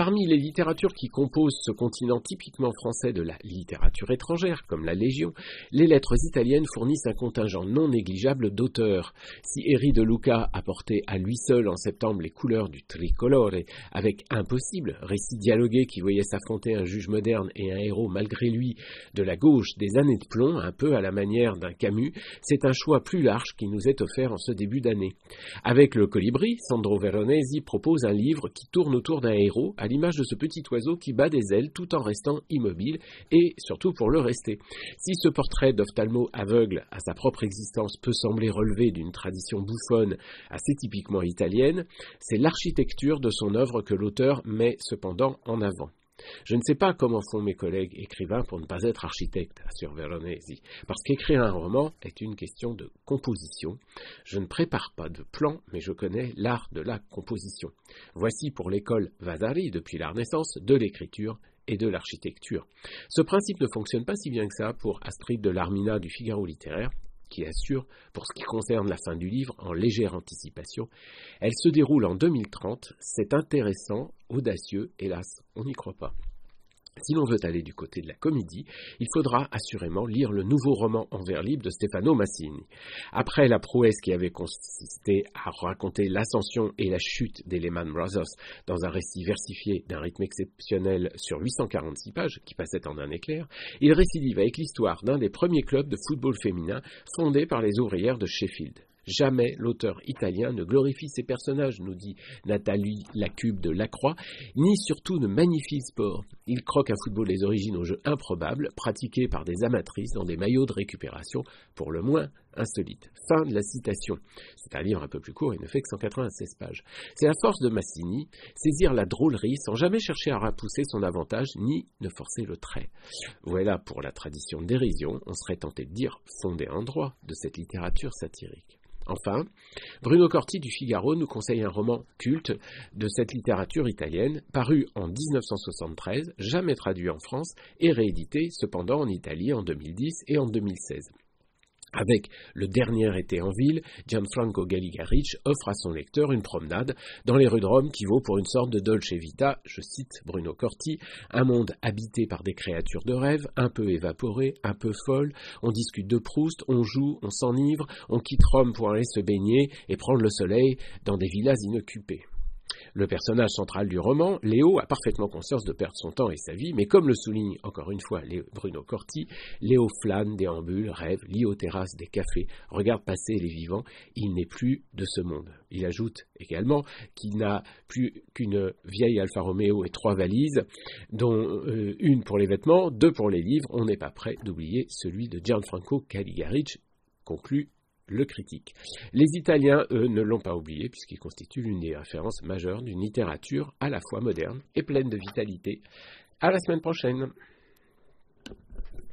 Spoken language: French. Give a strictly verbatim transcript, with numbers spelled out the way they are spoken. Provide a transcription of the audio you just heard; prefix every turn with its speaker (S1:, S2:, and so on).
S1: Parmi les littératures qui composent ce continent typiquement français de la littérature étrangère, comme la Légion, les lettres italiennes fournissent un contingent non négligeable d'auteurs. Si Eri de Luca a porté à lui seul en septembre les couleurs du tricolore, avec Impossible, récit dialogué qui voyait s'affronter un juge moderne et un héros malgré lui de la gauche des années de plomb, un peu à la manière d'un Camus, c'est un choix plus large qui nous est offert en ce début d'année. Avec Le Colibri, Sandro Veronesi propose un livre qui tourne autour d'un héros, à l'image de ce petit oiseau qui bat des ailes tout en restant immobile, et surtout pour le rester. Si ce portrait d'ophtalmo aveugle à sa propre existence peut sembler relever d'une tradition bouffonne assez typiquement italienne, c'est l'architecture de son œuvre que l'auteur met cependant en avant. Je ne sais pas comment font mes collègues écrivains pour ne pas être architectes, assure Veronesi, parce qu'écrire un roman est une question de composition. Je ne prépare pas de plan, mais je connais l'art de la composition. Voici pour l'école Vasari, depuis la Renaissance, de l'écriture et de l'architecture. Ce principe ne fonctionne pas si bien que ça pour Astrid de Larmina du Figaro littéraire, qui assure, pour ce qui concerne la fin du livre, en légère anticipation. Elle se déroule en deux mille trente, c'est intéressant, audacieux, hélas, on n'y croit pas. Si l'on veut aller du côté de la comédie, il faudra assurément lire le nouveau roman en vers libre de Stefano Massini. Après la prouesse qui avait consisté à raconter l'ascension et la chute des Lehman Brothers dans un récit versifié d'un rythme exceptionnel sur huit cent quarante-six pages, qui passait en un éclair, il récidive avec l'histoire d'un des premiers clubs de football féminin fondés par les ouvrières de Sheffield. Jamais l'auteur italien ne glorifie ses personnages, nous dit Nathalie Lacube de Lacroix, ni surtout ne magnifie le sport. Il croque un football des origines au jeu improbable, pratiqué par des amatrices dans des maillots de récupération, pour le moins insolites. Fin de la citation. C'est un livre un peu plus court et ne fait que cent quatre-vingt-seize pages. C'est la force de Massini, saisir la drôlerie sans jamais chercher à repousser son avantage, ni ne forcer le trait. Voilà pour la tradition dérision, on serait tenté de dire fondée en droit, de cette littérature satirique. Enfin, Bruno Corti du Figaro nous conseille un roman culte de cette littérature italienne, paru en dix-neuf cent soixante-treize, jamais traduit en France et réédité cependant en Italie en deux mille dix et en deux mille seize. Avec Le dernier été en ville, Gianfranco Galli-Garich offre à son lecteur une promenade dans les rues de Rome qui vaut pour une sorte de dolce vita, je cite Bruno Corti, un monde habité par des créatures de rêve, un peu évaporées, un peu folles, on discute de Proust, on joue, on s'enivre, on quitte Rome pour aller se baigner et prendre le soleil dans des villas inoccupées. Le personnage central du roman, Léo, a parfaitement conscience de perdre son temps et sa vie, mais comme le souligne encore une fois Bruno Corti, Léo flâne, déambule, rêve, lit aux terrasses des cafés, regarde passer les vivants, il n'est plus de ce monde. Il ajoute également qu'il n'a plus qu'une vieille Alfa Romeo et trois valises, dont euh, une pour les vêtements, deux pour les livres, on n'est pas prêt d'oublier celui de Gianfranco Galli-Garich, conclut le critique. Les Italiens, eux, ne l'ont pas oublié, puisqu'ils constituent l'une des références majeures d'une littérature à la fois moderne et pleine de vitalité. À la semaine prochaine.